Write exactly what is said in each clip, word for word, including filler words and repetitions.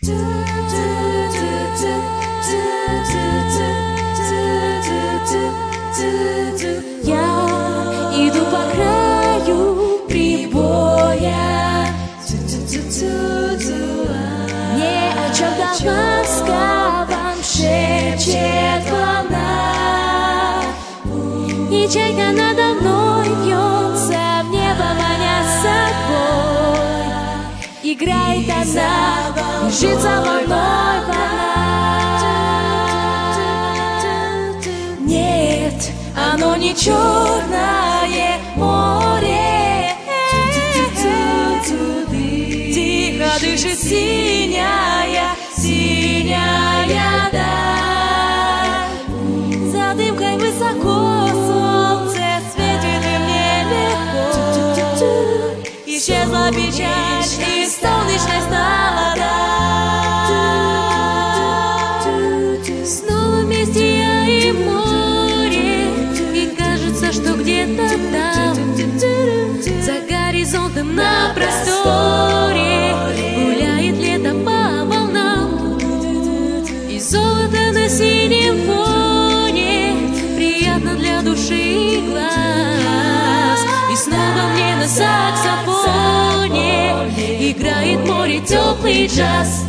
Я иду по краю прибоя, не о чем-то ласковом шепчет волна, и чайка надо мной вьется в небо, маня с собой. Играет она, бежит за мной волна. Нет, оно не черное море, тихо дышит синяя, синяя даль. За дымкой высоко солнце светит, и мне легко. Исчезла печаль, и солнечной стала даль. Снова вместе я и море, и кажется, что где-то там, за горизонтом на просторе, гуляет лето по волнам, и золото на синем фоне приятно для души и глаз. И снова мне на саксофоне играет море теплый джаз.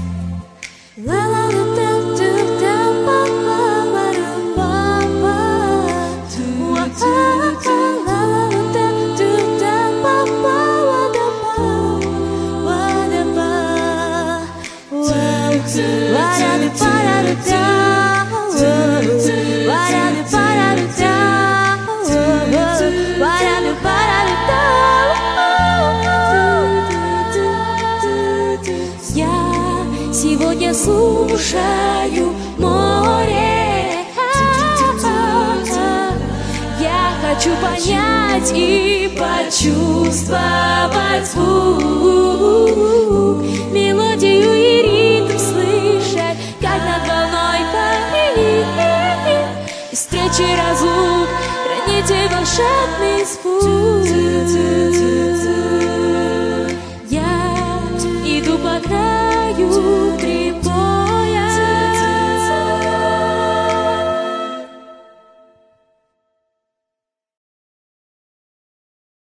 Я сегодня слушаю море, я хочу понять и почувствовать звук, мелодию и ритм слышать, как над волной парит. И встречи разлук, храните волшебный звук.